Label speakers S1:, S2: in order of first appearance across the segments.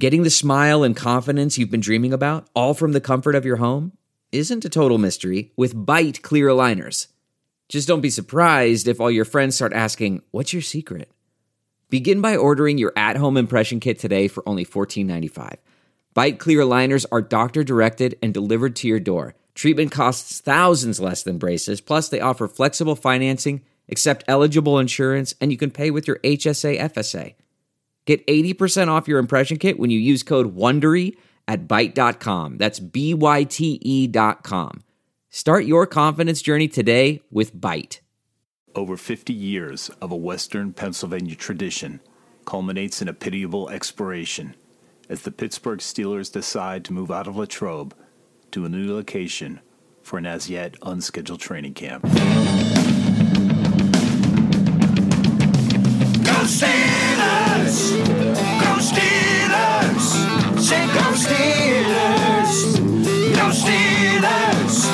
S1: Getting the smile and confidence you've been dreaming about, all from the comfort of your home, isn't a total mystery with Byte clear aligners. Just don't be surprised if all your friends start asking, "What's your secret?" Begin by ordering your at-home impression kit today for only $14.95. Byte clear aligners are doctor-directed and delivered to your door. Treatment costs thousands less than braces, plus they offer flexible financing, accept eligible insurance, and you can pay with your HSA FSA. Get 80% off your impression kit when you use code WONDERY at Byte.com. That's BYTE.com. Start your confidence journey today with Byte.
S2: Over 50 years of a Western Pennsylvania tradition culminates in a pitiable expiration as the Pittsburgh Steelers decide to move out of Latrobe to a new location for an as yet unscheduled training camp.
S3: Go Steelers! Go Steelers! Say go Steelers! Go Steelers!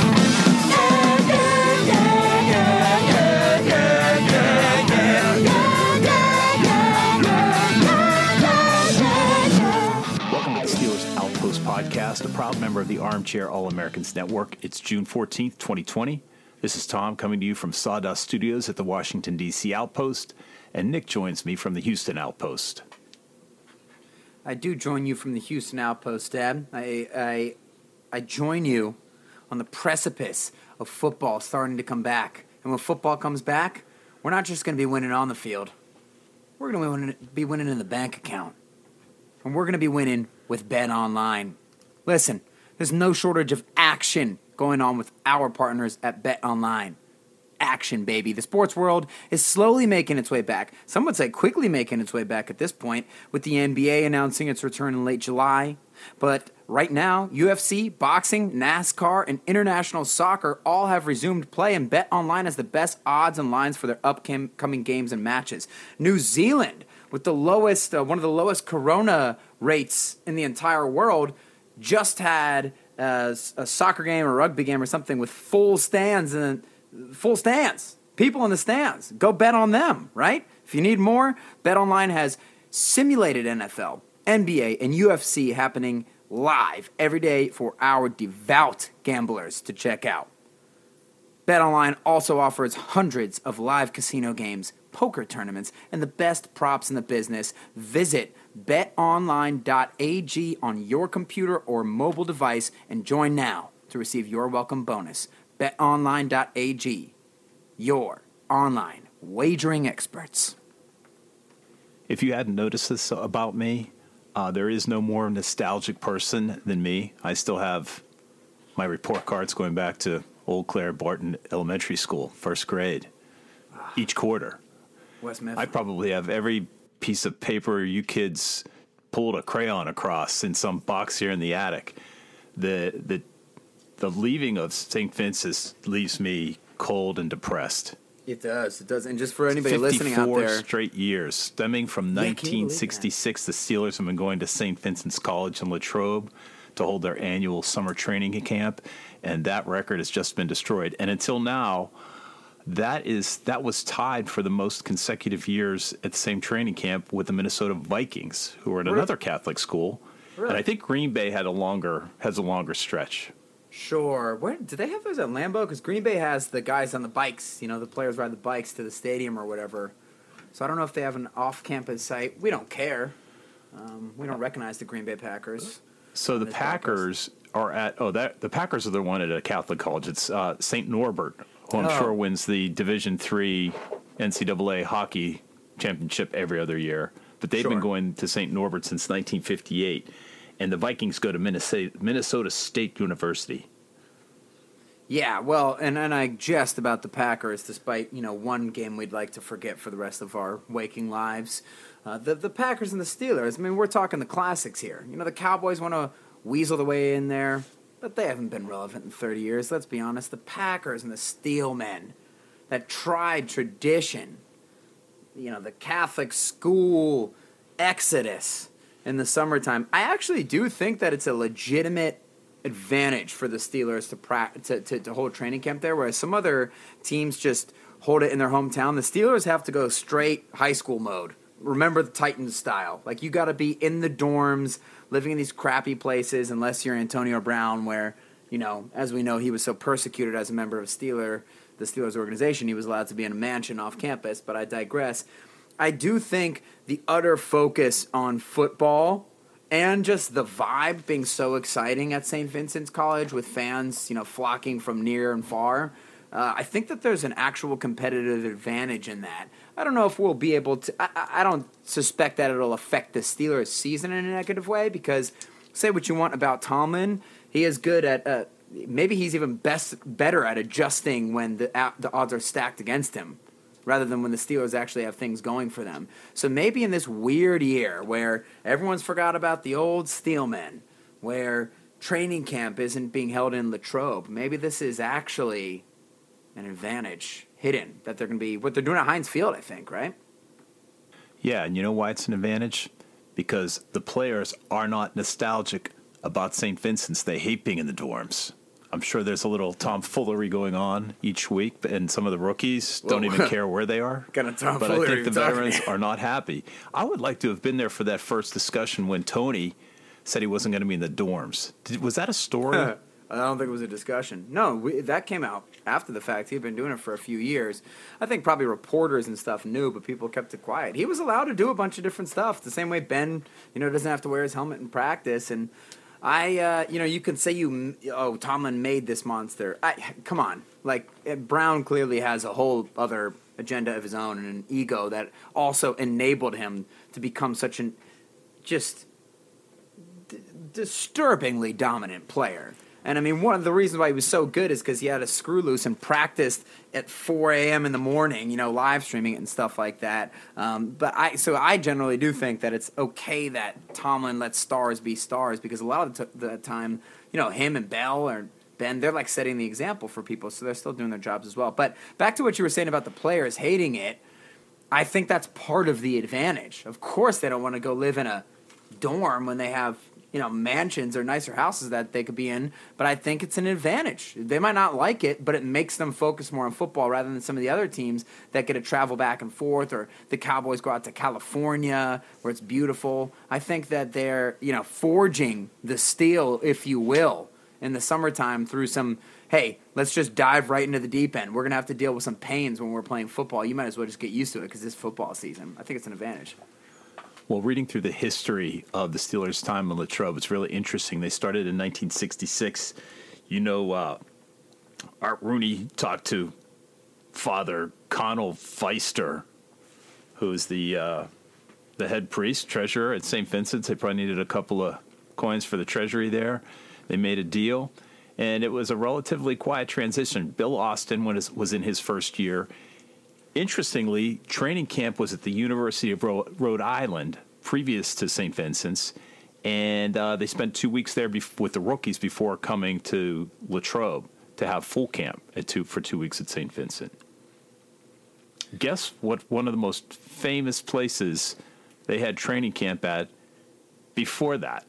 S2: Podcast, a proud member of the Armchair All-Americans Network. It's June 14th, 2020. This is Tom coming to you from Sawdust Studios at the Washington, D.C. Outpost, and Nick joins me from the Houston Outpost.
S4: I do join you from the Houston Outpost, Dad. I join you on the precipice of football starting to come back. And when football comes back, we're not just going to be winning on the field. We're going to be winning in the bank account. And we're going to be winning with Bet Online. Listen, there's no shortage of action going on with our partners at Bet Online. Action, baby. The sports world is slowly making its way back. Some would say quickly making its way back at this point, with the NBA announcing its return in late July. But right now, UFC, boxing, NASCAR, and international soccer all have resumed play, and Bet Online has the best odds and lines for their upcoming games and matches. New Zealand, with the lowest, one of the lowest corona rates in the entire world, just had a soccer game or rugby game or something with full stands, people in the stands. Go bet on them, right? If you need more, Bet Online has simulated NFL, NBA, and UFC happening live every day for our devout gamblers to check out. Bet Online also offers hundreds of live casino games, poker tournaments, and the best props in the business. Visit betonline.ag on your computer or mobile device and join now to receive your welcome bonus. betonline.ag, your online wagering experts.
S2: If you hadn't noticed this about me, there is no more nostalgic person than me. I still have my report cards going back to Old Claire Barton Elementary School, first grade, each quarter.
S4: West Memphis.
S2: I probably have every piece of paper you kids pulled a crayon across in some box here in the attic. The leaving of St. Vincent's leaves me cold and depressed.
S4: It does. And just for anybody listening out there,
S2: 54 straight years, stemming from 1966, the Steelers have been going to St. Vincent's College in Latrobe to hold their annual summer training camp, and that record has just been destroyed. And until now, that was tied for the most consecutive years at the same training camp with the Minnesota Vikings, who are at another Catholic school. Really? And I think Green Bay has a longer stretch.
S4: Sure. Where do they have those at Lambeau? Because Green Bay has the guys on the bikes. The players ride the bikes to the stadium or whatever. So I don't know if they have an off-campus site. We don't care. We don't recognize the Green Bay Packers.
S2: So the Packers are at the Packers are the one at a Catholic college. It's St. Norbert, who I'm sure wins the Division III NCAA hockey championship every other year. But they've been going to St. Norbert since 1958. And the Vikings go to Minnesota State University.
S4: Yeah, well, and I jest about the Packers, despite, one game we'd like to forget for the rest of our waking lives. The Packers and the Steelers, we're talking the classics here. The Cowboys want to weasel the way in there, but they haven't been relevant in 30 years. Let's be honest. The Packers and the Steelmen, that tried tradition, the Catholic school exodus in the summertime. I actually do think that it's a legitimate advantage for the Steelers to hold training camp there, whereas some other teams just hold it in their hometown. The Steelers have to go straight high school mode remember the Titans style. Like, you got to be in the dorms, living in these crappy places, unless you're Antonio Brown, where, as we know, he was so persecuted as a member of the Steelers organization, he was allowed to be in a mansion off campus, but I digress. I do think the utter focus on football and just the vibe being so exciting at St. Vincent's College with fans, flocking from near and far, I think that there's an actual competitive advantage in that. I don't know if we'll be able to. I don't suspect that it'll affect the Steelers' season in a negative way, because say what you want about Tomlin, he is good at. Maybe he's even better at adjusting when the odds are stacked against him, rather than when the Steelers actually have things going for them. So maybe in this weird year where everyone's forgot about the old Steelmen, where training camp isn't being held in Latrobe, maybe this is actually an advantage hidden that they're going to be what they're doing at Heinz Field, I think, right?
S2: Yeah, and you know why it's an advantage? Because the players are not nostalgic about St. Vincent's. They hate being in the dorms. I'm sure there's a little tomfoolery going on each week, and some of the rookies don't even care where they are.
S4: Kind of tomfoolery.
S2: But I think the veterans are not happy. I would like to have been there for that first discussion when Tony said he wasn't going to be in the dorms. Was that a story?
S4: I don't think it was a discussion. No, that came out after the fact. He'd been doing it for a few years. I think probably reporters and stuff knew, but people kept it quiet. He was allowed to do a bunch of different stuff. The same way Ben, doesn't have to wear his helmet in practice. And you can say Tomlin made this monster. Come on. Like, Brown clearly has a whole other agenda of his own and an ego that also enabled him to become such an just disturbingly dominant player. And, I mean, one of the reasons why he was so good is because he had a screw loose and practiced at 4 a.m. in the morning, live streaming it and stuff like that. But I generally do think that it's okay that Tomlin lets stars be stars, because a lot of the time, him and Bell or Ben, they're like setting the example for people, so they're still doing their jobs as well. But back to what you were saying about the players hating it, I think that's part of the advantage. Of course they don't want to go live in a dorm when they have mansions or nicer houses that they could be in, but I think it's an advantage. They might not like it, but it makes them focus more on football rather than some of the other teams that get to travel back and forth, or the Cowboys go out to California where it's beautiful. I think that they're, forging the steel, if you will, in the summertime through some, hey, let's just dive right into the deep end. We're going to have to deal with some pains when we're playing football. You might as well just get used to it because it's football season. I think it's an advantage.
S2: Well, reading through the history of the Steelers' time in Latrobe, it's really interesting. They started in 1966. Art Rooney talked to Father Connell Feister, who's the head priest, treasurer at St. Vincent's. They probably needed a couple of coins for the treasury there. They made a deal, and it was a relatively quiet transition. Bill Austin was in his first year. Interestingly, training camp was at the University of Rhode Island, previous to St. Vincent's, and they spent 2 weeks there with the rookies before coming to Latrobe to have full camp for 2 weeks at St. Vincent. Guess what one of the most famous places they had training camp at before that?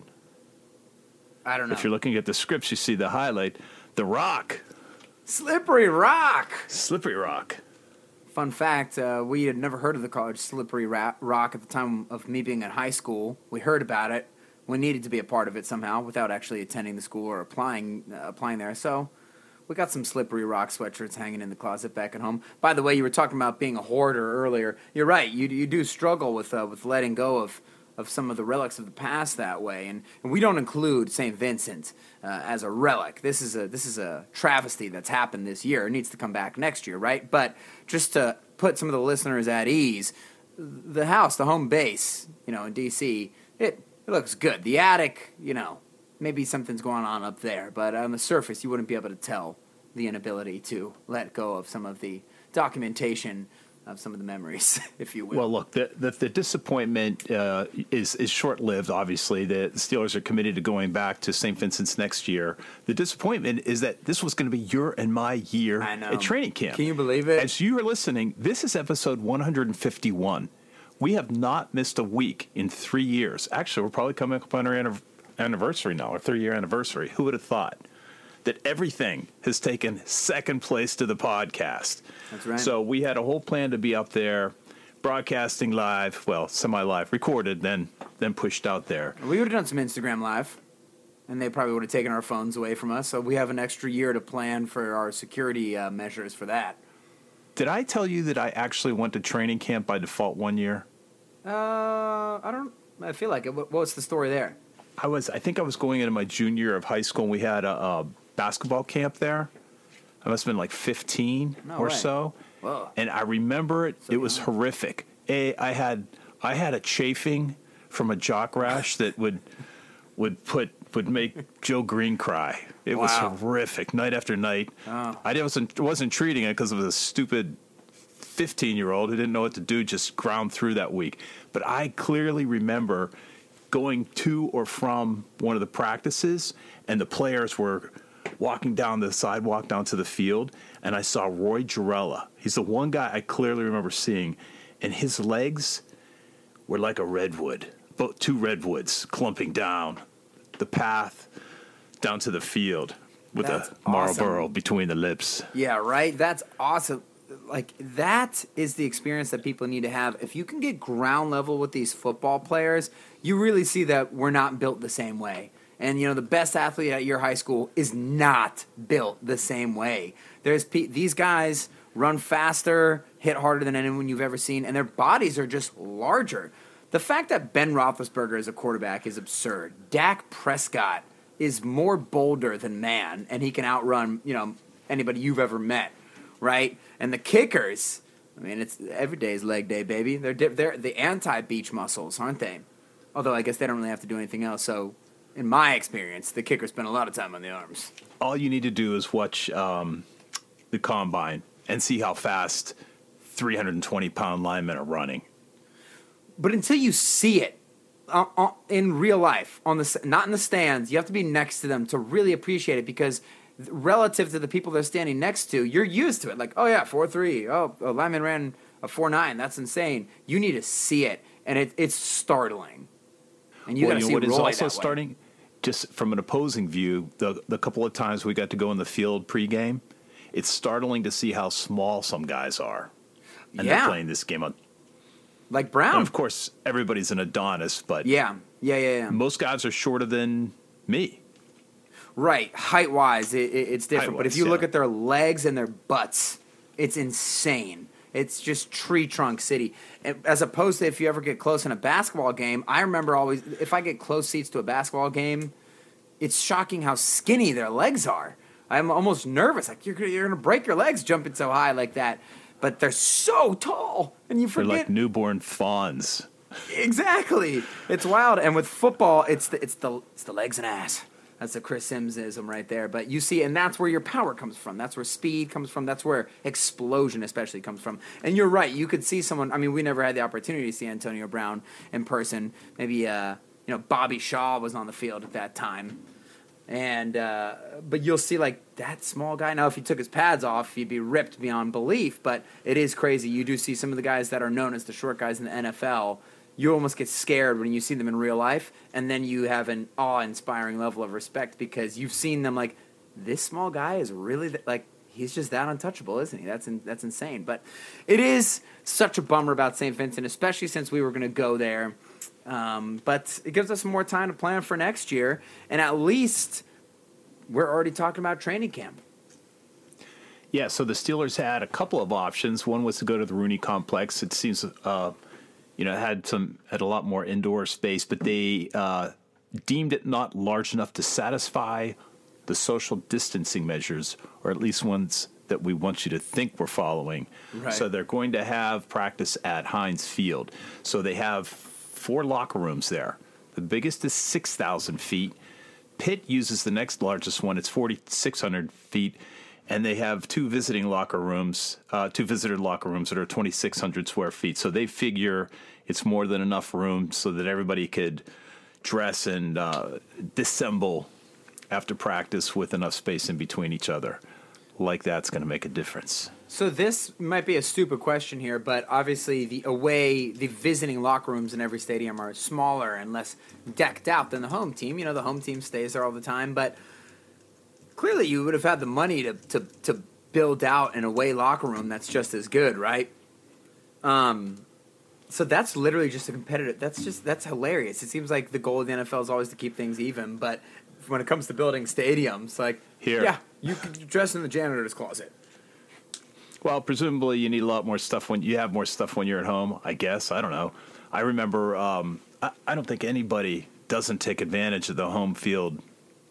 S4: I don't know.
S2: If you're looking at the scripts, you see the highlight, The Rock.
S4: Slippery Rock.
S2: Slippery Rock.
S4: Fun fact, we had never heard of the college Slippery Rock at the time of me being in high school. We heard about it. We needed to be a part of it somehow without actually attending the school or applying there. So we got some Slippery Rock sweatshirts hanging in the closet back at home. By the way, you were talking about being a hoarder earlier. You're right. You do struggle with letting go of some of the relics of the past that way, and we don't include St. Vincent as a relic. This is a travesty that's happened this year. It needs to come back next year, right? But just to put some of the listeners at ease, the house, the home base, in D.C., it looks good. The attic, maybe something's going on up there, but on the surface, you wouldn't be able to tell the inability to let go of some of the documentation of some of the memories, if you will.
S2: Well, look, the disappointment is short-lived, obviously. The Steelers are committed to going back to St. Vincent's next year. The disappointment is that this was going to be your and my year at training camp.
S4: Can you believe it?
S2: As you are listening, this is episode 151. We have not missed a week in 3 years. Actually, we're probably coming up on our anniversary now, our 3-year anniversary. Who would have thought that everything has taken second place to the podcast?
S4: That's right.
S2: So we had a whole plan to be up there broadcasting live, well, semi-live, recorded, then pushed out there.
S4: We would have done some Instagram Live, and they probably would have taken our phones away from us. So we have an extra year to plan for our security measures for that.
S2: Did I tell you that I actually went to training camp by default one year?
S4: I feel like it. What's the story there?
S2: I think I was going into my junior year of high school, and we had a basketball camp there. I must have been like 15 or
S4: way.
S2: so.
S4: Whoa.
S2: And I remember it.
S4: So
S2: It was
S4: young.
S2: horrific. I had a chafing from a jock rash that would make Joe Green cry. It was
S4: Wow.
S2: horrific, night after night.
S4: Oh.
S2: I wasn't treating it because of a stupid 15-year-old who didn't know what to do, just ground through that week. But I clearly remember going to or from one of the practices, and the players were walking down the sidewalk down to the field, and I saw Roy Jarella. He's the one guy I clearly remember seeing, and his legs were like a redwood, two redwoods clumping down the path down to the field with
S4: That's
S2: a Marlboro
S4: awesome.
S2: between the lips.
S4: Yeah, right? That's awesome. Like, that is the experience that people need to have. If you can get ground level with these football players, you really see that we're not built the same way. And, the best athlete at your high school is not built the same way. These guys run faster, hit harder than anyone you've ever seen, and their bodies are just larger. The fact that Ben Roethlisberger is a quarterback is absurd. Dak Prescott is more bolder than man, and he can outrun, anybody you've ever met, right? And the kickers, it's every day's leg day, baby. They're the anti-beach muscles, aren't they? Although I guess they don't really have to do anything else. So, in my experience, the kickers spend a lot of time on the arms.
S2: All you need to do is watch the combine and see how fast 320-pound linemen are running.
S4: But until you see it in real life, not in the stands, you have to be next to them to really appreciate it, because relative to the people they're standing next to, you're used to it. Like, oh yeah, 4.3. Oh, a lineman ran a 4.9. That's insane. You need to see it, and it's startling. And you got to see
S2: what
S4: Roy
S2: is also
S4: that way.
S2: starting, just from an opposing view, the couple of times we got to go in the field pregame, it's startling to see how small some guys are. And they're playing this game on.
S4: Like Brown.
S2: And of course, everybody's an Adonis, but
S4: Yeah.
S2: most guys are shorter than me.
S4: Right, height-wise, it's different. But if
S2: Height-wise,
S4: you look
S2: yeah.
S4: at their legs and their butts, it's insane. It's just tree trunk city. As opposed to if you ever get close in a basketball game, I remember always, if I get close seats to a basketball game, it's shocking how skinny their legs are. I'm almost nervous. Like, you're going to break your legs jumping so high like that. But they're so tall, and you
S2: They're
S4: forget.
S2: like newborn fawns.
S4: Exactly. It's wild. And with football, it's the legs and ass. That's the Chris Simsism right there. But you see, and that's where your power comes from. That's where speed comes from. That's where explosion especially comes from. And you're right. You could see someone. I mean, we never had the opportunity to see Antonio Brown in person. Maybe Bobby Shaw was on the field at that time. And but you'll see, like, that small guy. Now, if he took his pads off, he'd be ripped beyond belief. But it is crazy. You do see some of the guys that are known as the short guys in the NFL. You almost get scared when you see them in real life, and then you have an awe-inspiring level of respect because you've seen them like, this small guy is really he's just that untouchable, isn't he? That's insane. But it is such a bummer about St. Vincent, especially since we were going to go there. But it gives us more time to plan for next year, and at least we're already talking about training camp.
S2: Yeah, so the Steelers had a couple of options. One was to go to the Rooney Complex. It seems, it had a lot more indoor space, but they deemed it not large enough to satisfy the social distancing measures, or at least ones that we want you to think we're following.
S4: Right.
S2: So they're going to have practice at Heinz Field. So they have 4 locker rooms there. The biggest is 6,000 feet. Pitt uses the next largest one. It's 4,600 feet. And they have 2 visitor locker rooms that are 2,600 square feet. So they figure it's more than enough room so that everybody could dress and dissemble after practice with enough space in between each other. Like that's going to make a difference.
S4: So this might be a stupid question here, but obviously the visiting locker rooms in every stadium are smaller and less decked out than the home team. You know, the home team stays there all the time, but clearly you would have had the money to build out an away locker room that's just as good, right? So that's literally just a competitive. That's hilarious. It seems like the goal of the NFL is always to keep things even, but when it comes to building stadiums, like you can dress in the janitor's closet.
S2: Well, presumably you need a lot more stuff when you have more stuff when you're at home. I guess I don't know. I remember. I don't think anybody doesn't take advantage of the home field.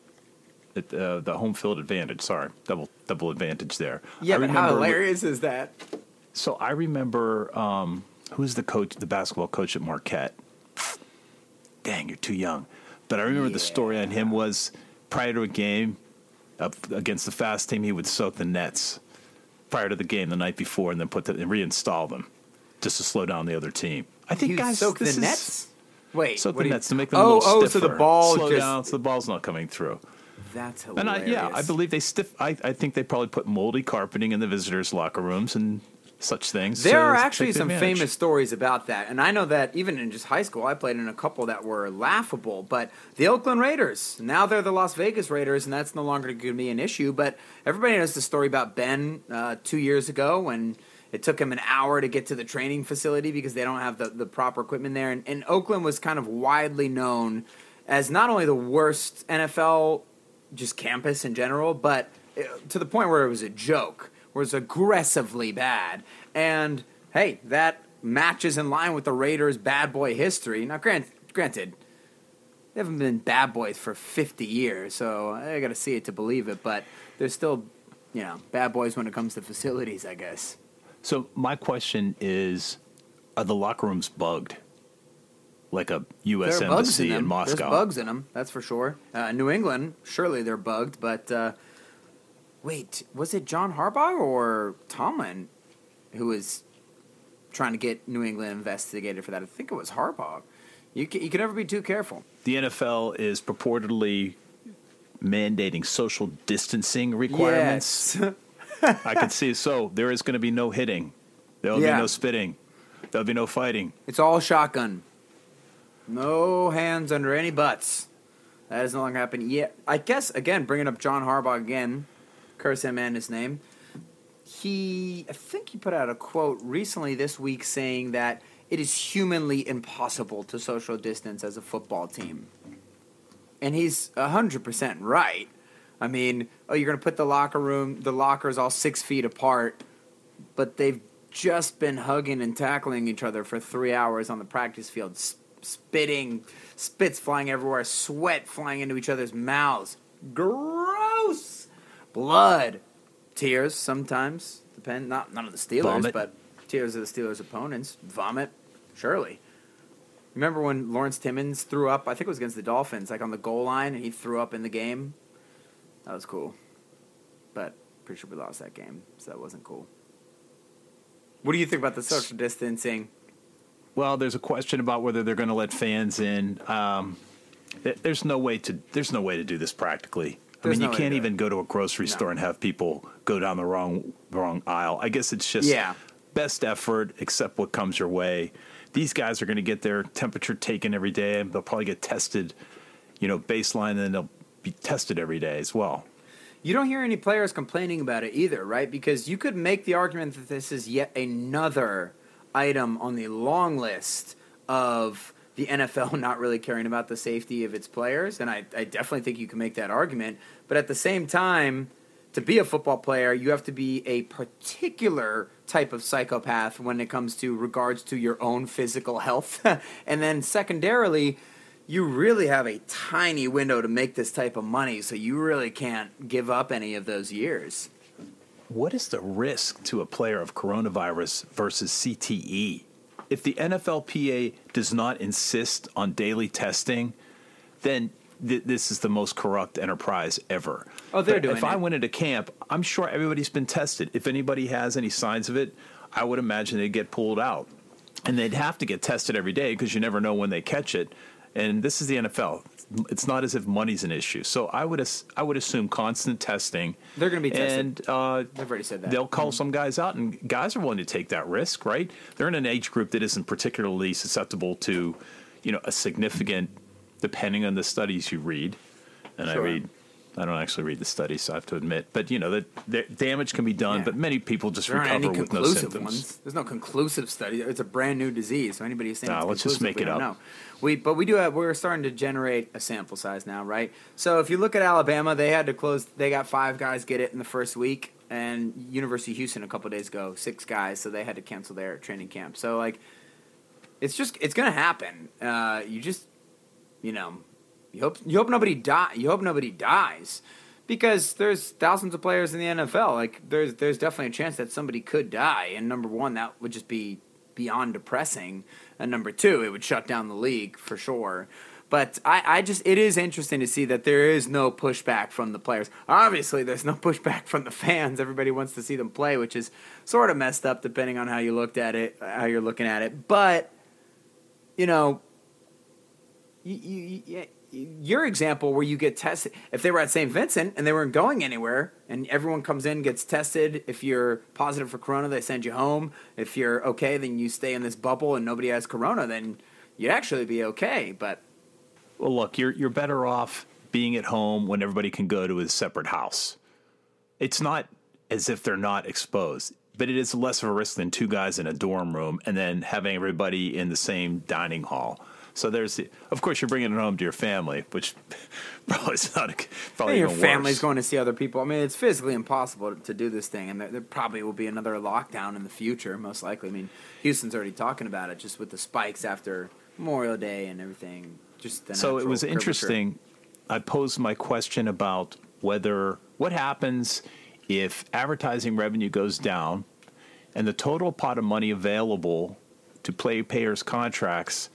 S2: The home field advantage. Sorry, double advantage there.
S4: Yeah, but how hilarious is that?
S2: So I remember. Who's the coach, the basketball coach at Marquette? Dang, you're too young. But I remember the story on him was prior to a game against the fast team, he would soak the nets prior to the game the night before and then reinstall them just to slow down the other team. I think guys
S4: soak the nets. Wait,
S2: soak the nets to make them a little stiffer.
S4: So the ball
S2: slow down so the ball's not coming through.
S4: That's hilarious.
S2: And I believe they I think they probably put moldy carpeting in the visitors' locker rooms and such things.
S4: There are actually some famous stories about that. And I know that even in just high school, I played in a couple that were laughable. But the Oakland Raiders, now they're the Las Vegas Raiders, and that's no longer going to be an issue. But everybody knows the story about Ben 2 years ago when it took him an hour to get to the training facility because they don't have the proper equipment there. And Oakland was kind of widely known as not only the worst NFL just campus in general, but to the point where it was a joke. Was aggressively bad. And, hey, that matches in line with the Raiders' bad boy history. Now, granted, they haven't been bad boys for 50 years, so I got to see it to believe it. But they're still, bad boys when it comes to facilities, I guess.
S2: So my question is, are the locker rooms bugged? Like a U.S. embassy in Moscow?
S4: There's bugs in them, that's for sure. New England, surely they're bugged, but... Wait, was it John Harbaugh or Tomlin who was trying to get New England investigated for that? I think it was Harbaugh. You can never be too careful.
S2: The NFL is purportedly mandating social distancing requirements.
S4: Yes.
S2: I can see. So there is going to be no hitting. There will be no spitting. There will be no fighting.
S4: It's all shotgun. No hands under any butts. That is no longer happening. Yeah, I guess, again, bringing up John Harbaugh again, curse him and his name. I think he put out a quote recently this week saying that it is humanly impossible to social distance as a football team. And he's 100% right. I mean, you're going to put the lockers all 6 feet apart, but they've just been hugging and tackling each other for 3 hours on the practice field, spits flying everywhere, sweat flying into each other's mouths. Gross! Blood, tears sometimes depend. None of the Steelers,
S2: Vomit.
S4: But tears of the Steelers' opponents. Vomit, surely. Remember when Lawrence Timmons threw up? I think it was against the Dolphins, like on the goal line, and he threw up in the game. That was cool, but pretty sure we lost that game, so that wasn't cool. What do you think about the social distancing?
S2: Well, there's a question about whether they're going to let fans in. There's no way to do this practically. You can't even go to a grocery store and have people go down the wrong aisle. I guess it's just best effort, accept what comes your way. These guys are going to get their temperature taken every day, and they'll probably get tested, baseline, and then they'll be tested every day as well.
S4: You don't hear any players complaining about it either, right? Because you could make the argument that this is yet another item on the long list of the NFL not really caring about the safety of its players, and I definitely think you can make that argument. But at the same time, to be a football player, you have to be a particular type of psychopath when it comes to regards to your own physical health. And then secondarily, you really have a tiny window to make this type of money, so you really can't give up any of those years.
S2: What is the risk to a player of coronavirus versus CTE? If the NFLPA does not insist on daily testing, then this is the most corrupt enterprise ever.
S4: Oh, they're doing it.
S2: If I went into camp, I'm sure everybody's been tested. If anybody has any signs of it, I would imagine they'd get pulled out. And they'd have to get tested every day because you never know when they catch it. And this is the NFL. It's not as if money's an issue. So I would assume constant testing.
S4: They're going to be tested.
S2: And
S4: they've already said that.
S2: They'll call some guys out, and guys are willing to take that risk, right? They're in an age group that isn't particularly susceptible to, a significant, depending on the studies you read. And
S4: Sure.
S2: I read I don't actually read the studies, so I have to admit. But, the damage can be done,
S4: Yeah.
S2: but many people just
S4: There aren't any
S2: recover with no
S4: conclusive
S2: symptoms.
S4: ones. There's no conclusive study. It's a brand new disease, so anybody who's saying it's
S2: Let's just
S4: conclusive,
S2: make it
S4: we don't
S2: up.
S4: know. We do have. We're starting to generate a sample size now, right? So if you look at Alabama, they had to close. They got 5 guys get it in the first week, and University of Houston a couple of days ago, 6 guys, so they had to cancel their training camp. So like, it's gonna happen. You hope nobody dies. Because there's thousands of players in the NFL. Like, there's definitely a chance that somebody could die. And number one, that would just be beyond depressing. And number two, it would shut down the league for sure. But it is interesting to see that there is no pushback from the players. Obviously, there's no pushback from the fans. Everybody wants to see them play, which is sort of messed up depending on how you looked at it, how you're looking at it. But, your example where you get tested, if they were at St. Vincent and they weren't going anywhere and everyone comes in, gets tested, if you're positive for corona, they send you home. If you're okay, then you stay in this bubble and nobody has corona, then you'd actually be okay. But
S2: Well, look, you're better off being at home when everybody can go to a separate house. It's not as if they're not exposed, but it is less of a risk than 2 guys in a dorm room and then having everybody in the same dining hall. So of course, you're bringing it home to your family, which probably is not probably
S4: your
S2: even
S4: family's
S2: worse.
S4: going to see other people. I mean, it's physically impossible to do this thing, and there probably will be another lockdown in the future, most likely. I mean, Houston's already talking about it, just with the spikes after Memorial Day and everything.
S2: So it was interesting. I posed my question about what happens if advertising revenue goes down and the total pot of money available to players' contracts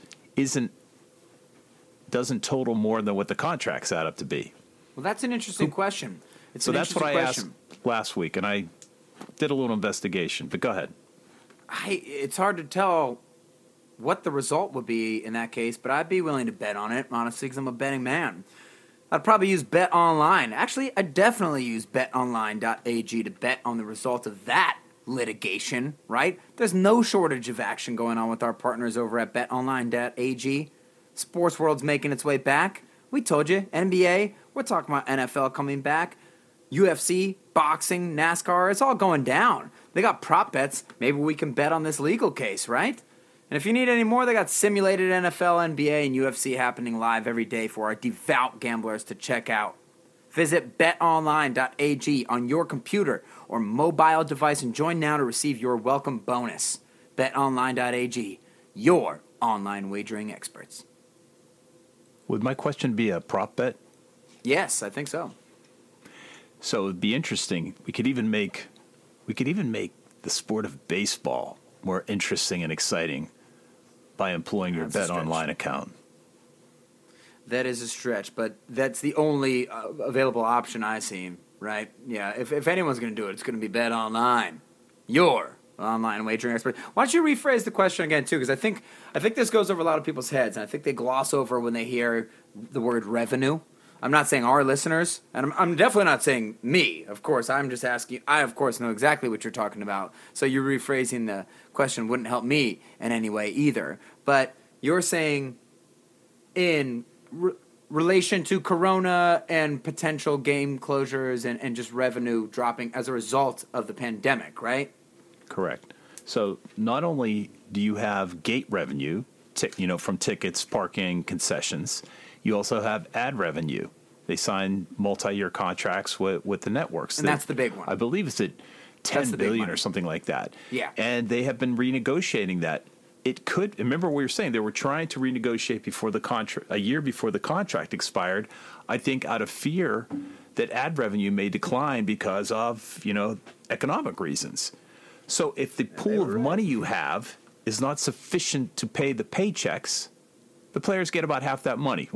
S2: doesn't total more than what the contracts add up to be.
S4: Well, that's an interesting question.
S2: That's what I asked last week, and I did a little investigation. But go ahead.
S4: It's hard to tell what the result would be in that case, but I'd be willing to bet on it, honestly, because I'm a betting man. I'd probably use Bet Online. Actually, I'd definitely use betonline.ag to bet on the result of that litigation, right? There's no shortage of action going on with our partners over at betonline.ag. Sports world's making its way back. We told you, NBA, we're talking about NFL coming back. UFC, boxing, NASCAR, it's all going down. They got prop bets. Maybe we can bet on this legal case, right? And if you need any more, they got simulated NFL, NBA, and UFC happening live every day for our devout gamblers to check out. Visit betonline.ag on your computer or mobile device and join now to receive your welcome bonus. betonline.ag, your online wagering experts.
S2: Would my question be a prop bet?
S4: Yes, I think so.
S2: So it'd be interesting. We could even make the sport of baseball more interesting and exciting by employing your Bet Online account.
S4: That is a stretch, but that's the only available option I see, right? Yeah, if anyone's going to do it, it's going to be Bet Online, your online wagering expert. Why don't you rephrase the question again, too? Because I think this goes over a lot of people's heads, and I think they gloss over when they hear the word revenue. I'm not saying our listeners, and I'm definitely not saying me. Of course, I'm just asking. I, of course, know exactly what you're talking about. So you rephrasing the question wouldn't help me in any way either. But you're saying in relation to Corona and potential game closures and just revenue dropping as a result of the pandemic, right?
S2: Correct. So not only do you have gate revenue, from tickets, parking, concessions, you also have ad revenue. They sign multi-year contracts with the networks.
S4: And that's the big one.
S2: I believe it's at $10 billion or something like that.
S4: Yeah.
S2: And they have been renegotiating that. It could, remember what you were saying, they were trying to renegotiate before the contract, a year before the contract expired, I think out of fear that ad revenue may decline because of, economic reasons. So if the pool of money you have is not sufficient to pay the paychecks, the players get about half that money,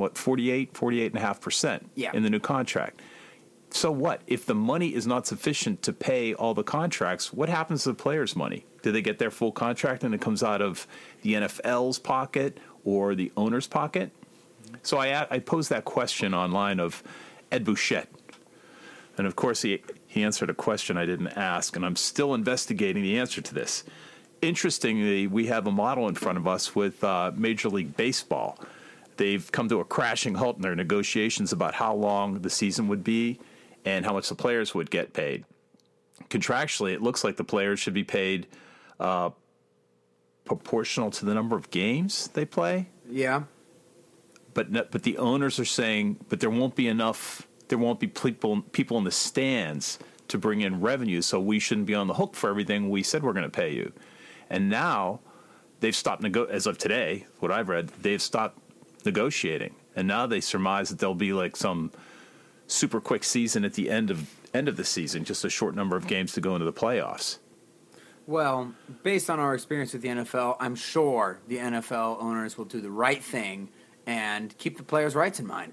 S2: 48.5% in the new contract. So what? If the money is not sufficient to pay all the contracts, what happens to the players' money? Do they get their full contract and it comes out of the NFL's pocket or the owner's pocket? So I posed that question online of Ed Bouchette. And, of course, he answered a question I didn't ask, and I'm still investigating the answer to this. Interestingly, we have a model in front of us with Major League Baseball. they've come to a crashing halt in their negotiations about how long the season would be and how much the players would get paid. Contractually, it looks like the players should be paid proportional to the number of games they play.
S4: Yeah.
S2: But the owners are saying, but there won't be enough. There won't be people in the stands to bring in revenue, so we shouldn't be on the hook for everything we said we're going to pay you. And now they've stopped as of today, what I've read, they've stopped negotiating, and now they surmise that there'll be like some super quick season at the end of the season, just a short number of games to go into the playoffs.
S4: Well, based on our experience with the NFL, I'm sure the NFL owners will do the right thing and keep the players' rights in mind.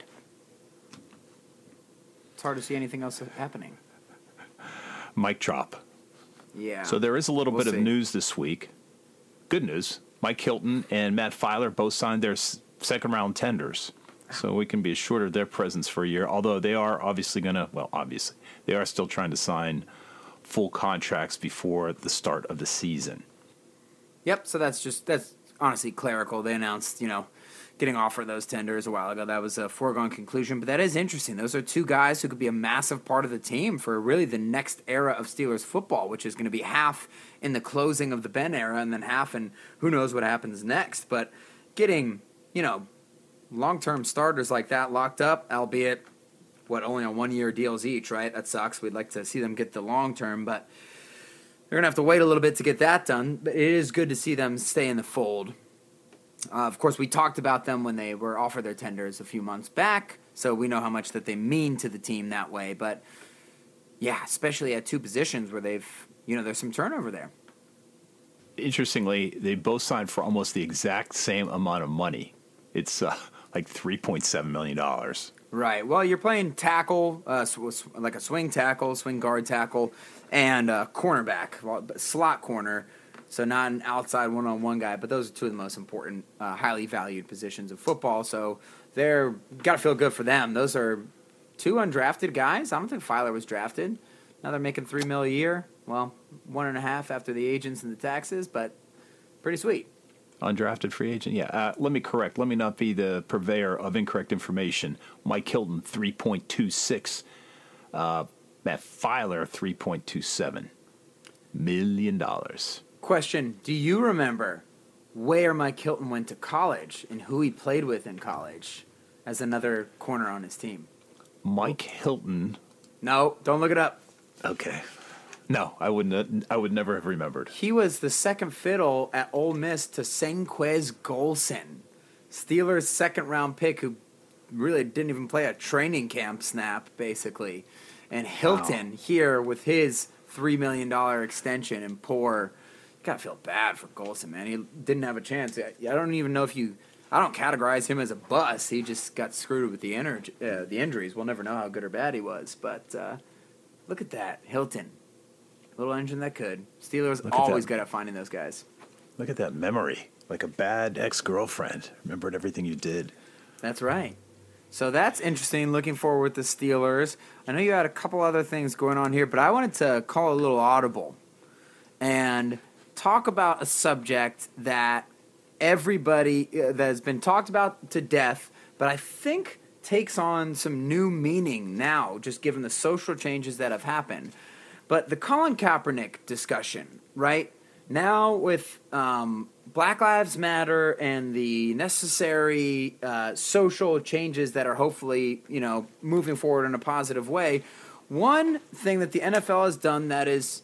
S4: It's hard to see anything else happening.
S2: Mic drop.
S4: Yeah.
S2: So there is a little bit
S4: see.
S2: of news this week. Good news. Mike Hilton and Matt Filer both signed their second-round tenders. So we can be assured of their presence for a year, although they are obviously they are still trying to sign full contracts before the start of the season.
S4: Yep, so that's honestly clerical. They announced, getting offered those tenders a while ago. That was a foregone conclusion, but that is interesting. Those are two guys who could be a massive part of the team for really the next era of Steelers football, which is going to be half in the closing of the Ben era and then half in who knows what happens next. But getting, long-term starters like that locked up, albeit, only on 1-year deals each, right? That sucks. We'd like to see them get the long-term, but they're going to have to wait a little bit to get that done. But it is good to see them stay in the fold. Of course, we talked about them when they were offered their tenders a few months back, so we know how much that they mean to the team that way. But, yeah, especially at two positions where there's some turnover there.
S2: Interestingly, they both signed for almost the exact same amount of money. It's like $3.7 million.
S4: Right. Well, you're playing tackle, like a swing tackle, swing guard tackle, and cornerback, slot corner. So not an outside one-on-one guy, but those are two of the most important, highly valued positions of football. So they're got to feel good for them. Those are two undrafted guys. I don't think Filer was drafted. Now they're making $3 million a year. Well, 1.5 after the agents and the taxes, but pretty sweet.
S2: Undrafted free agent, yeah. Let me correct. Let me not be the purveyor of incorrect information. Mike Hilton, 3.26. Matt Filer, $3.27 million.
S4: Question, do you remember where Mike Hilton went to college and who he played with in college as another corner on his team?
S2: Mike Hilton.
S4: No, don't look it up.
S2: Okay. No, I wouldn't. I would never have remembered.
S4: He was the second fiddle at Ole Miss to Senquez Golson, Steelers' second-round pick who really didn't even play a training camp snap, basically. And Hilton here with his $3 million extension and poor. Gotta feel bad for Golson, man. He didn't have a chance. I don't even know I don't categorize him as a bust. He just got screwed with the injuries. We'll never know how good or bad he was. But look at that, Hilton. Little engine that could. Steelers always good at finding those guys.
S2: Look at that memory. Like a bad ex-girlfriend. Remembered everything you did.
S4: That's right. So that's interesting. Looking forward with the Steelers. I know you had a couple other things going on here, but I wanted to call a little audible and talk about a subject that everybody that has been talked about to death, but I think takes on some new meaning now, just given the social changes that have happened. But the Colin Kaepernick discussion, right? Now with Black Lives Matter and the necessary social changes that are hopefully, moving forward in a positive way, one thing that the NFL has done that is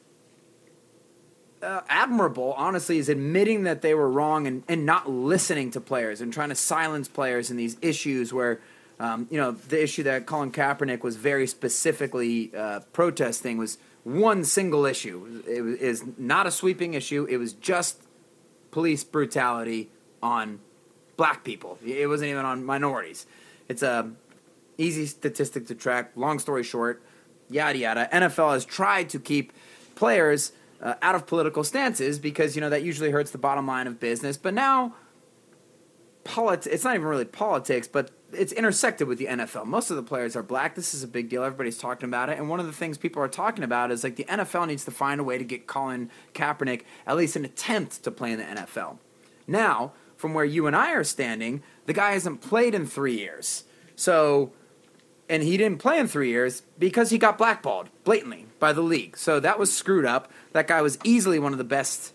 S4: admirable, honestly, is admitting that they were wrong and not listening to players and trying to silence players in these issues where, the issue that Colin Kaepernick was very specifically protesting was one single issue. It is not a sweeping issue. It was just police brutality on black people. It wasn't even on minorities. It's a easy statistic to track. Long story short, yada, yada. NFL has tried to keep players out of political stances because, that usually hurts the bottom line of business. But now, it's not even really politics, but it's intersected with the NFL. Most of the players are black. This is a big deal. Everybody's talking about it. And one of the things people are talking about is, the NFL needs to find a way to get Colin Kaepernick at least an attempt to play in the NFL. Now, from where you and I are standing, The guy hasn't played in 3 years. So, and he didn't play in 3 years because he got blackballed blatantly by the league. So that was screwed up. That guy was easily one of the best,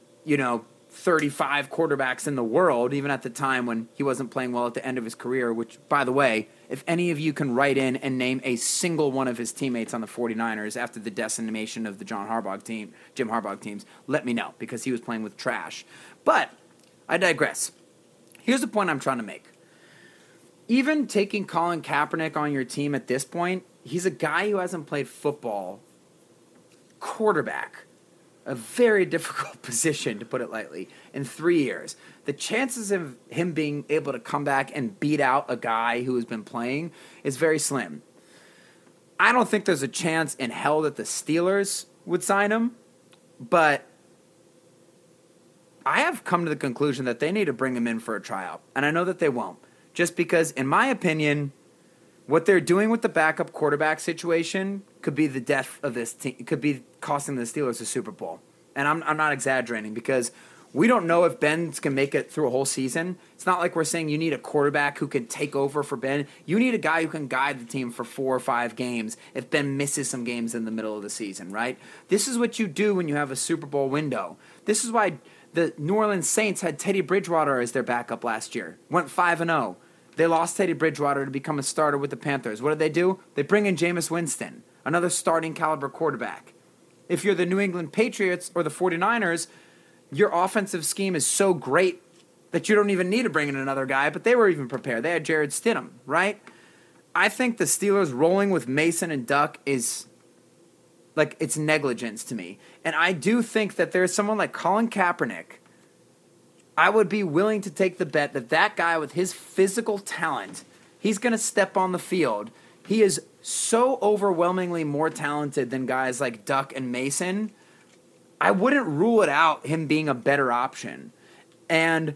S4: 35 quarterbacks in the world, even at the time when he wasn't playing well at the end of his career, which, by the way, if any of you can write in and name a single one of his teammates on the 49ers after the decimation of the Jim Harbaugh teams, let me know, because he was playing with trash. But I digress. Here's the point I'm trying to make. Even taking Colin Kaepernick on your team at this point, he's a guy who hasn't played football, quarterback, a very difficult position, to put it lightly, in 3 years. The chances of him being able to come back and beat out a guy who has been playing is very slim. I don't think there's a chance in hell that the Steelers would sign him, but I have come to the conclusion that they need to bring him in for a tryout, and I know that they won't, just because, in my opinion, what they're doing with the backup quarterback situation could be the death of this team. It could be costing the Steelers a Super Bowl. And I'm not exaggerating, because we don't know if Ben's going to make it through a whole season. It's not like we're saying you need a quarterback who can take over for Ben. You need a guy who can guide the team for 4 or 5 games if Ben misses some games in the middle of the season, right? This is what you do when you have a Super Bowl window. This is why the New Orleans Saints had Teddy Bridgewater as their backup last year. Went 5-0. They lost Teddy Bridgewater to become a starter with the Panthers. What did they do? They bring in Jameis Winston, another starting caliber quarterback. If you're the New England Patriots or the 49ers, your offensive scheme is so great that you don't even need to bring in another guy, but they were even prepared. They had Jared Stidham, right? I think the Steelers rolling with Mason and Duck is, like, it's negligence to me. And I do think that there's someone like Colin Kaepernick. I would be willing to take the bet that that guy with his physical talent, he's going to step on the field. He is so overwhelmingly more talented than guys like Duck and Mason. I wouldn't rule it out, him being a better option. And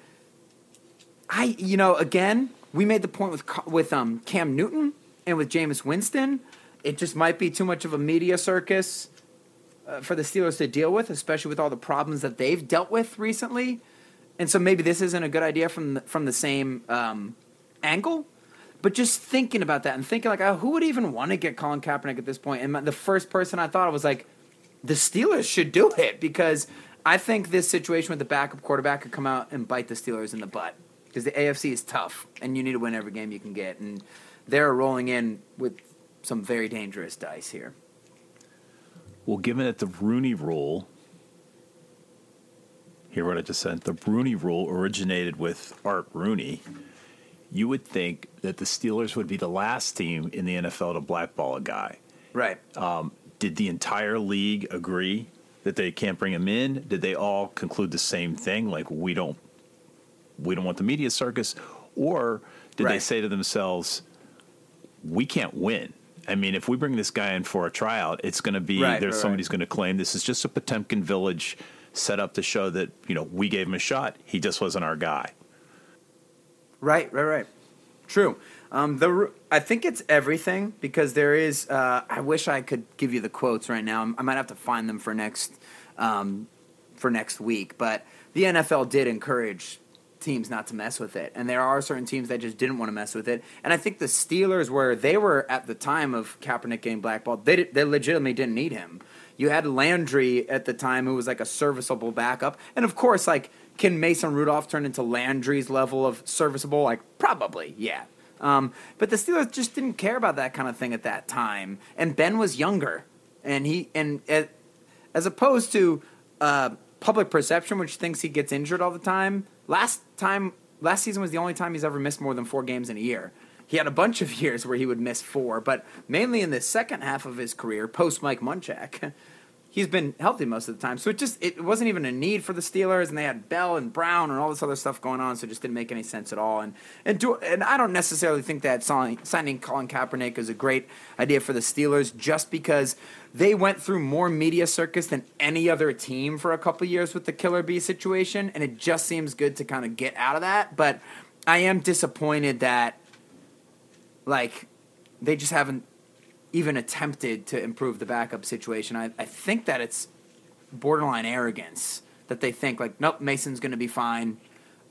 S4: again, we made the point with Cam Newton and with Jameis Winston. It just might be too much of a media circus for the Steelers to deal with, especially with all the problems that they've dealt with recently. And so maybe this isn't a good idea from the same angle. But just thinking about that and thinking, like, who would even want to get Colin Kaepernick at this point? And the first person I thought of was, like, the Steelers should do it, because I think this situation with the backup quarterback could come out and bite the Steelers in the butt, because the AFC is tough, and you need to win every game you can get. And they're rolling in with some very dangerous dice here.
S2: Well, given that the Rooney Rule, hear what I just said, the Rooney Rule originated with Art Rooney, you would think that the Steelers would be the last team in the NFL to blackball a guy.
S4: Right.
S2: Did the entire league agree that they can't bring him in? Did they all conclude the same thing, like we don't want the media circus? Or did they say to themselves, we can't win? I mean, if we bring this guy in for a tryout, it's going to be somebody's going to claim this is just a Potemkin Village set up to show that, we gave him a shot. He just wasn't our guy.
S4: Right. True. I think it's everything, because there is. I wish I could give you the quotes right now. I might have to find them for next week. But the NFL did encourage teams not to mess with it, and there are certain teams that just didn't want to mess with it. And I think the Steelers, where they were at the time of Kaepernick getting blackballed, they legitimately didn't need him. You had Landry at the time, who was like a serviceable backup, and of course, like, can Mason Rudolph turn into Landry's level of serviceable? Like, probably, yeah. But the Steelers just didn't care about that kind of thing at that time. And Ben was younger, and as opposed to public perception, which thinks he gets injured all the time. Last season was the only time he's ever missed more than 4 games in a year. He had a bunch of years where he would miss 4, but mainly in the second half of his career, post Mike Munchak, he's been healthy most of the time. So it wasn't even a need for the Steelers, and they had Bell and Brown and all this other stuff going on, so it just didn't make any sense at all. And I don't necessarily think that signing Colin Kaepernick is a great idea for the Steelers, just because they went through more media circus than any other team for a couple of years with the Killer Bee situation, and it just seems good to kind of get out of that. But I am disappointed that, like, they just haven't even attempted to improve the backup situation. I think that it's borderline arrogance that they think, like, nope, Mason's going to be fine.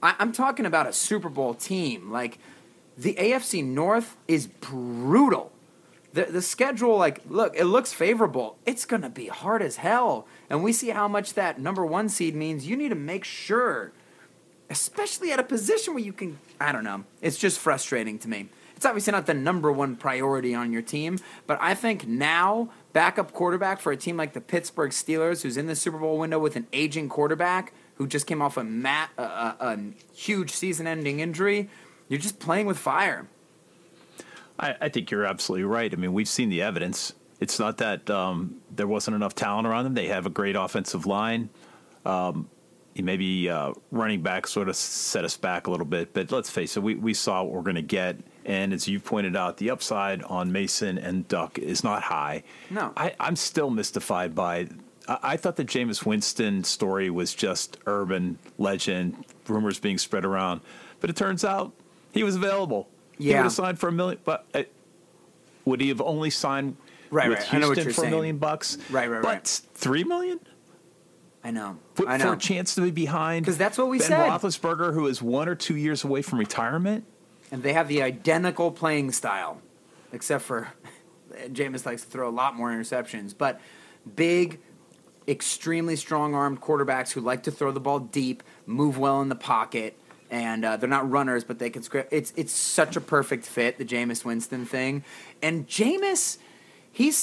S4: I'm talking about a Super Bowl team. Like, the AFC North is brutal. The schedule, like, look, it looks favorable. It's going to be hard as hell. And we see how much that number 1 seed means. You need to make sure, especially at a position where you can, I don't know. It's just frustrating to me. It's obviously not the number 1 priority on your team, but I think now backup quarterback for a team like the Pittsburgh Steelers, who's in the Super Bowl window with an aging quarterback who just came off a huge season-ending injury, you're just playing with fire.
S2: I think you're absolutely right. I mean, we've seen the evidence. It's not that there wasn't enough talent around them. They have a great offensive line. Maybe running back sort of set us back a little bit. But let's face it, we saw what we're going to get. And as you pointed out, the upside on Mason and Duck is not high.
S4: No.
S2: I'm still mystified by I thought the Jameis Winston story was just urban legend, rumors being spread around. But it turns out he was available. He would have signed for $1 million. But would he have only signed with Houston for $1 million?
S4: Right.
S2: But $3 million?
S4: I know.
S2: For a chance to be behind.
S4: Because that's what we
S2: Ben
S4: said.
S2: Roethlisberger, who is 1 or 2 years away from retirement.
S4: And they have the identical playing style, except for Jameis likes to throw a lot more interceptions. But big, extremely strong-armed quarterbacks who like to throw the ball deep, move well in the pocket, and they're not runners, but they can script. It's such a perfect fit, the Jameis Winston thing. And Jameis, he's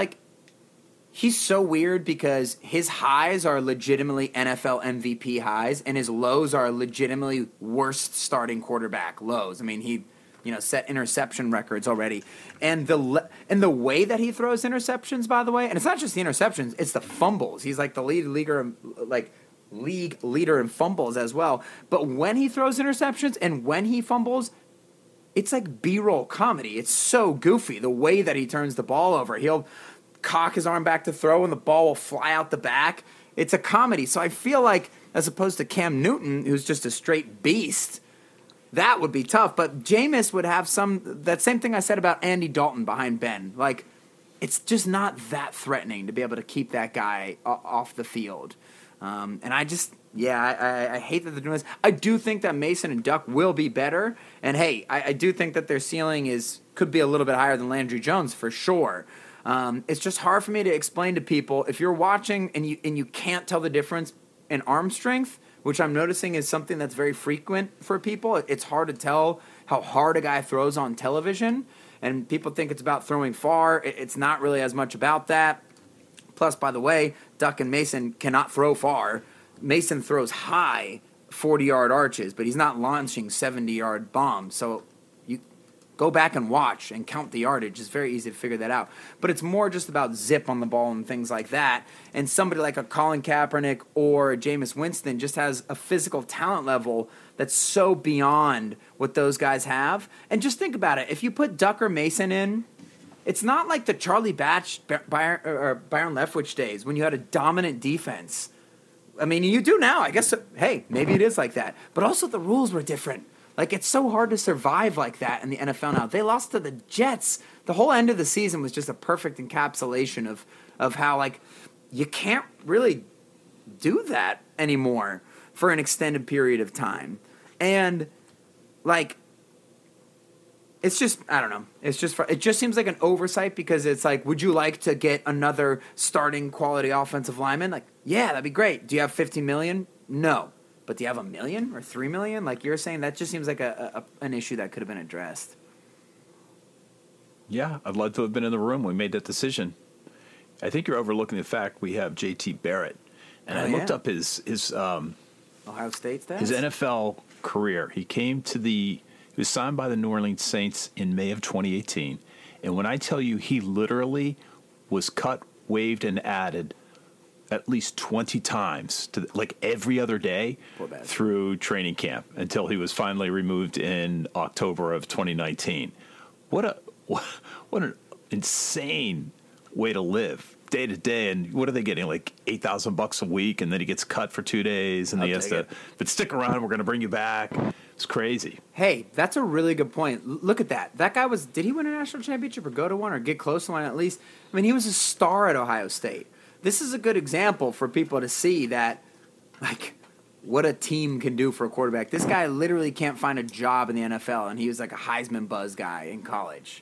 S4: so weird because his highs are legitimately NFL MVP highs, and his lows are legitimately worst starting quarterback lows. I mean, he set interception records already, and the way that he throws interceptions, by the way, and it's not just the interceptions, it's the fumbles. He's like the league leader in fumbles as well. But when he throws interceptions and when he fumbles, it's like B-roll comedy. It's so goofy the way that he turns the ball over. He'll cock his arm back to throw and the ball will fly out the back. It's a comedy. So I feel like, as opposed to Cam Newton, who's just a straight beast, that would be tough. But Jameis would have that same thing I said about Andy Dalton behind Ben. Like, it's just not that threatening to be able to keep that guy off the field. And I just, I hate that they're doing this. I do think that Mason and Duck will be better. And hey, I do think that their ceiling could be a little bit higher than Landry Jones for sure. It's just hard for me to explain to people if you're watching and you can't tell the difference in arm strength, which I'm noticing is something that's very frequent for people. It's hard to tell how hard a guy throws on television, and people think it's about throwing far. It's not really as much about that. Plus, by the way, Duck and Mason cannot throw far. Mason throws high 40-yard arches, but he's not launching 70-yard bombs. So you go back and watch and count the yardage. It's very easy to figure that out. But it's more just about zip on the ball and things like that. And somebody like a Colin Kaepernick or a Jameis Winston just has a physical talent level that's so beyond what those guys have. And just think about it. If you put Duck or Mason in, it's not like the Charlie Batch, Byron Leftwich days when you had a dominant defense. I mean, you do now. I guess, hey, maybe it is like that. But also the rules were different. Like, it's so hard to survive like that in the NFL now. They lost to the Jets. The whole end of the season was just a perfect encapsulation of how, like, you can't really do that anymore for an extended period of time. And, like, it's just, I don't know. It just seems like an oversight because it's like, would you like to get another starting quality offensive lineman? Like, yeah, that'd be great. Do you have $50 million? No. But do you have $1 million or $3 million? Like you're saying, that just seems like an issue that could have been addressed.
S2: Yeah, I'd love to have been in the room when we made that decision. I think you're overlooking the fact we have J.T. Barrett. And I looked up his
S4: Ohio State stats?
S2: His NFL career. He was signed by the New Orleans Saints in May of 2018. And when I tell you he literally was cut, waived, and added at least 20 times to like every other day through training camp until he was finally removed in October of 2019. What an insane way to live day to day. And what are they getting? Like $8,000 a week, and then he gets cut for 2 days, and he has to. But stick around. We're going to bring you back. It's crazy.
S4: Hey, that's a really good point. Look at that. That guy did he win a national championship or go to one or get close to one at least? I mean, he was a star at Ohio State. This is a good example for people to see that, like, what a team can do for a quarterback. This guy literally can't find a job in the NFL, and he was like a Heisman buzz guy in college.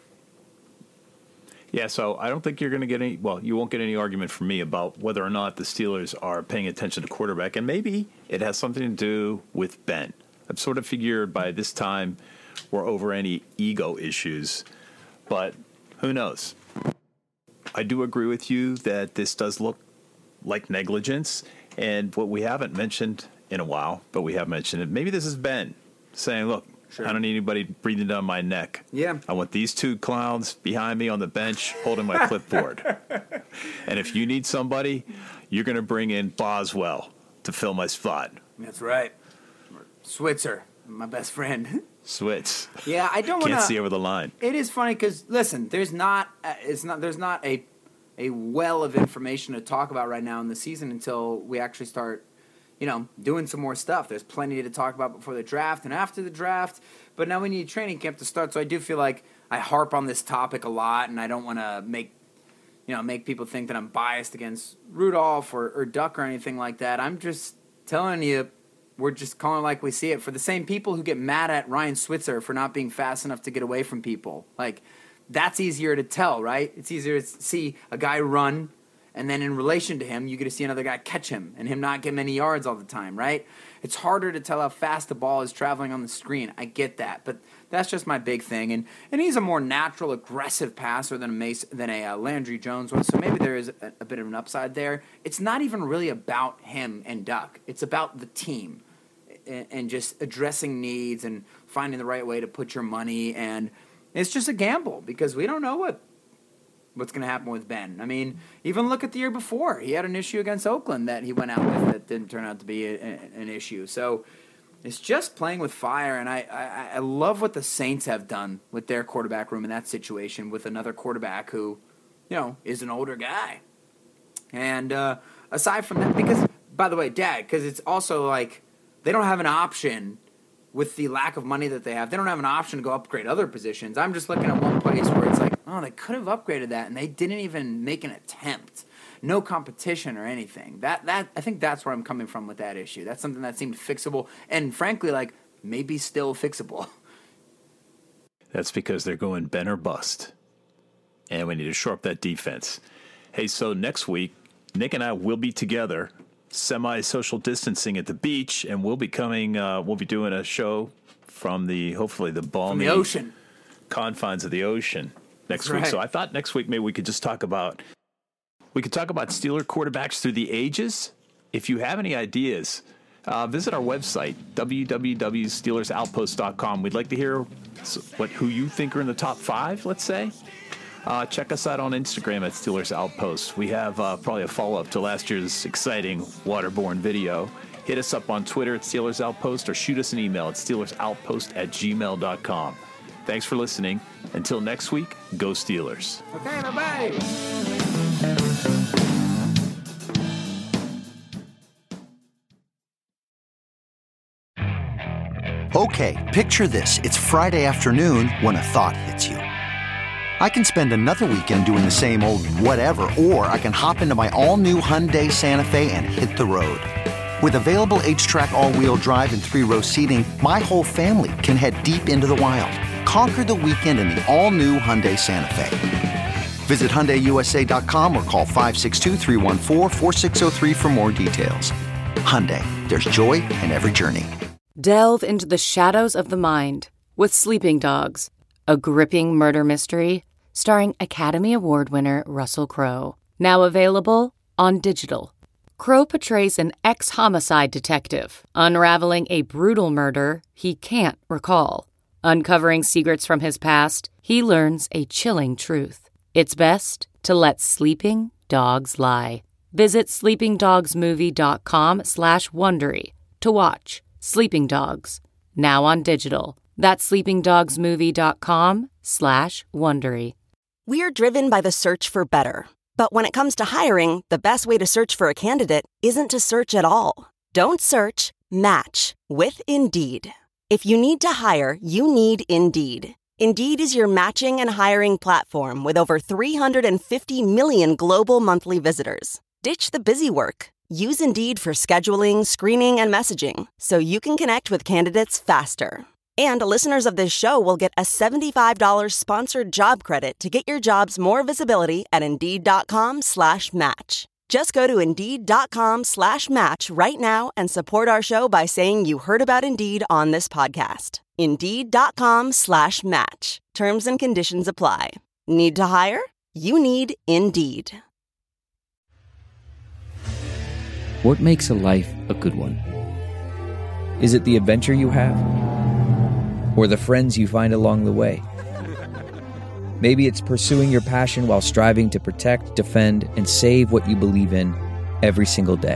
S2: Yeah, so I don't think you're going to get any. Well, you won't get any argument from me about whether or not the Steelers are paying attention to quarterback, and maybe it has something to do with Ben. I've sort of figured by this time we're over any ego issues, but who knows? I do agree with you that this does look like negligence, and what we haven't mentioned in a while, but we have mentioned it. Maybe this is Ben saying, "Look, sure. I don't need anybody breathing down my neck.
S4: Yeah.
S2: I want these two clowns behind me on the bench holding my clipboard. And if you need somebody, you're going to bring in Boswell to fill my spot."
S4: That's right. Switzer, my best friend.
S2: Switz.
S4: Yeah, I don't want to
S2: Can't see over the line.
S4: It is funny because listen, there's not a well of information to talk about right now in the season until we actually start, doing some more stuff. There's plenty to talk about before the draft and after the draft, but now we need training camp to start. So I do feel like I harp on this topic a lot, and I don't want to make people think that I'm biased against Rudolph or Duck or anything like that. I'm just telling you, we're just calling it like we see it. For the same people who get mad at Ryan Switzer for not being fast enough to get away from people, like, that's easier to tell, right? It's easier to see a guy run, and then in relation to him, you get to see another guy catch him and him not get many yards all the time, right? It's harder to tell how fast the ball is traveling on the screen. I get that, but that's just my big thing. And he's a more natural, aggressive passer than a Landry Jones was, so maybe there is a bit of an upside there. It's not even really about him and Duck. It's about the team and just addressing needs and finding the right way to put your money, and it's just a gamble because we don't know what's going to happen with Ben. I mean, even look at the year before. He had an issue against Oakland that he went out with that didn't turn out to be an issue. So it's just playing with fire, and I love what the Saints have done with their quarterback room in that situation with another quarterback who, is an older guy. And aside from that, because, by the way, Dad, because it's also like they don't have an option with the lack of money that they have. They don't have an option to go upgrade other positions. I'm just looking at one place where it's like, oh, they could have upgraded that, and they didn't even make an attempt. No competition or anything. That I think that's where I'm coming from with that issue. That's something that seemed fixable, and frankly, like, maybe still fixable.
S2: That's because they're going Ben or bust, and we need to shore up that defense. Hey, so next week, Nick and I will be together, semi-social distancing at the beach, and we'll be doing a show from hopefully the balmy
S4: ocean
S2: confines of the ocean next week. So I thought next week maybe we could talk about Steeler quarterbacks through the ages. If you have any ideas, visit our website, www.steelersoutpost.com. We'd like to hear who you think are in the top 5, let's say. Check us out on Instagram at Steelers Outpost. We have probably a follow-up to last year's exciting waterborne video. Hit us up on Twitter at Steelers Outpost or shoot us an email at steelersoutpost@gmail.com. Thanks for listening. Until next week, go Steelers.
S4: Okay, bye-bye.
S5: Okay, picture this. It's Friday afternoon when a thought hits you. I can spend another weekend doing the same old whatever, or I can hop into my all-new Hyundai Santa Fe and hit the road. With available H-Track all-wheel drive and 3-row seating, my whole family can head deep into the wild. Conquer the weekend in the all-new Hyundai Santa Fe. Visit HyundaiUSA.com or call 562-314-4603 for more details. Hyundai, there's joy in every journey.
S6: Delve into the shadows of the mind with Sleeping Dogs, a gripping murder mystery starring Academy Award winner Russell Crowe. Now available on digital. Crowe portrays an ex-homicide detective unraveling a brutal murder he can't recall. Uncovering secrets from his past, he learns a chilling truth. It's best to let sleeping dogs lie. Visit sleepingdogsmovie.com/Wondery to watch Sleeping Dogs, now on digital. That's sleepingdogsmovie.com/Wondery.
S7: We're driven by the search for better. But when it comes to hiring, the best way to search for a candidate isn't to search at all. Don't search, match with Indeed. If you need to hire, you need Indeed. Indeed is your matching and hiring platform with over 350 million global monthly visitors. Ditch the busy work. Use Indeed for scheduling, screening, and messaging so you can connect with candidates faster. And listeners of this show will get a $75 sponsored job credit to get your jobs more visibility at Indeed.com/match. Just go to Indeed.com/match right now and support our show by saying you heard about Indeed on this podcast. Indeed.com/match. Terms and conditions apply. Need to hire? You need Indeed.
S1: What makes a life a good one? Is it the adventure you have? Or the friends you find along the way? Maybe it's pursuing your passion while striving to protect, defend, and save what you believe in every single day.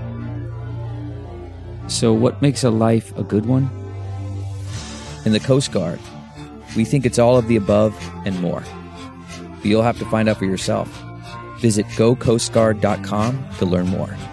S1: So what makes a life a good one? In the Coast Guard, we think it's all of the above and more. But you'll have to find out for yourself. Visit GoCoastGuard.com to learn more.